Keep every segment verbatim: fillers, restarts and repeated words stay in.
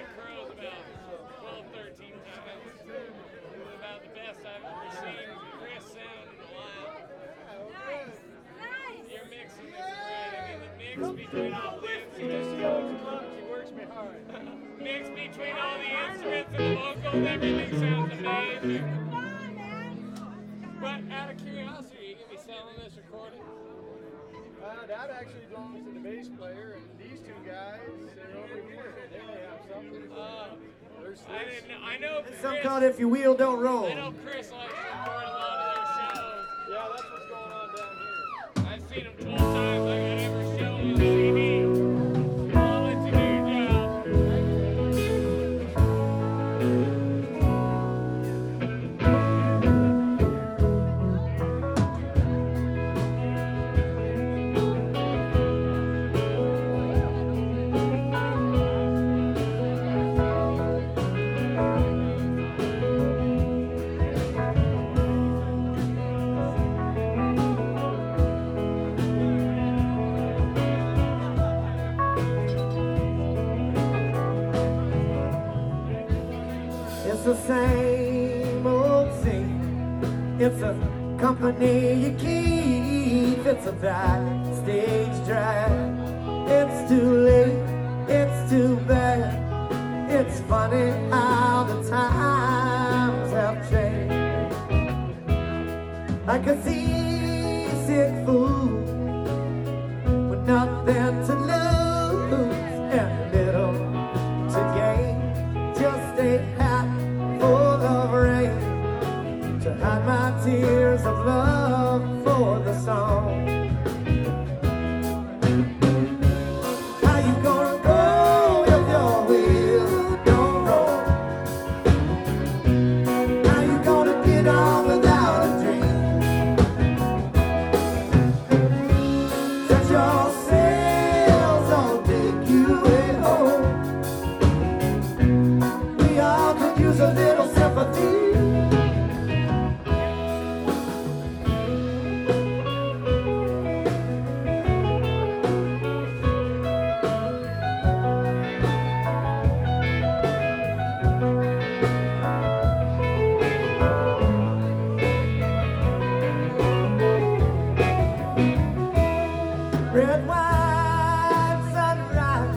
the crows about twelve, thirteen times. About the best I've ever seen Chris sound in a while. Nice, nice. You're mixing this right. I mean, the mix between all the She just instruments. shows love. She works me hard. Mix between all the instruments and the vocals, everything sounds amazing. Come on, man. But out of curiosity, are you going to be selling this recording? Uh, that actually belongs to the bass player, and these two guys are over here. They may have something. Uh, There's I this. didn't know. I know It's something Chris. called If You Wheel, Don't Roll. I know Chris likes to record a lot of their shows. Yeah, that's what's going on down here. I've seen him twelve times. I got every show on C D. I'll let you do your job. It's the same old thing. It's a company you keep. It's a backstage drive. It's too late. It's too bad. It's funny how the times have changed. Like a seasick fool with nothing to lose and little to gain. Just a hat full of rain to hide my tears of love for the song. How you gonna go if your wheels don't roll? How you gonna get on without a dream? Set your sails, I'll take you way home. We all could use a little sympathy. Red wine, sunrise,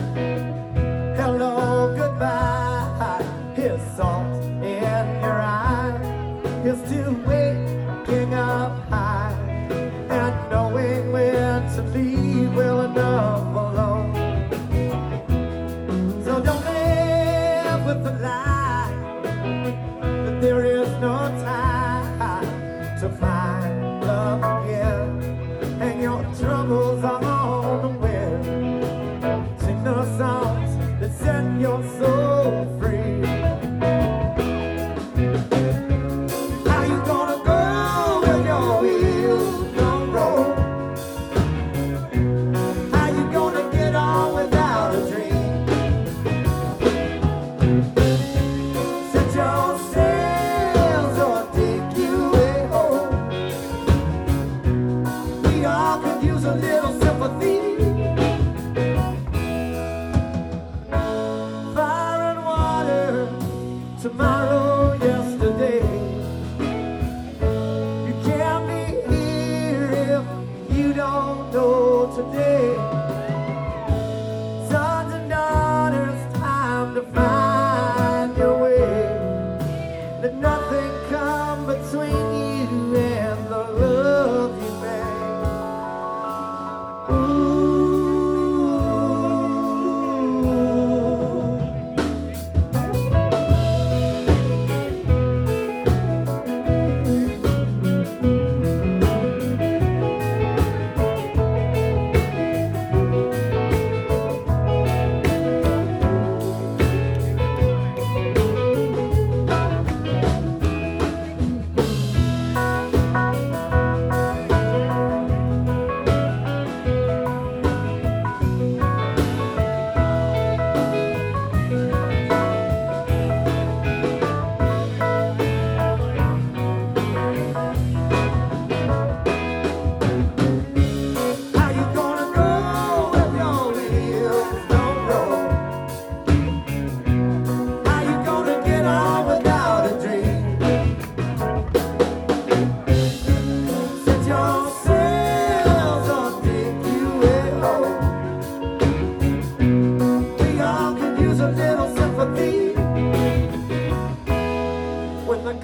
hello, goodbye. Here's salt in your eye. Here's to waking up high and knowing when to leave well enough alone. So don't live with the lie that there is no time to find love again. Hang your troubles on the wind. Sing the songs that set your soul free. How you gonna go if your wheels don't roll? How you gonna get on without a dream? Set your sails or take you way home. We all could use a little sympathy. Fire and water, tomorrow, yesterday. You can't be here if you don't know today. Sons and daughters, time to find your way. Let nothing come between you and the love you make. Ooh.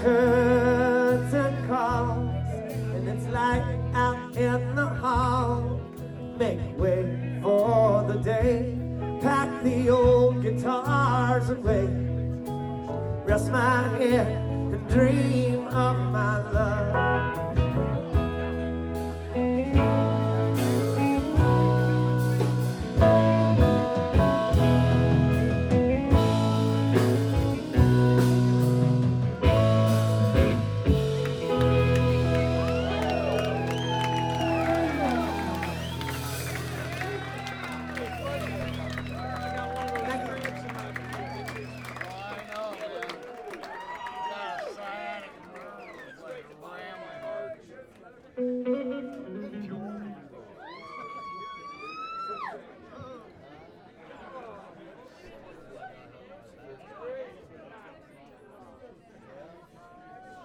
curtain calls, and it's light out in the hall. Make way for the day, pack the old guitars away, rest my head and dream of my love.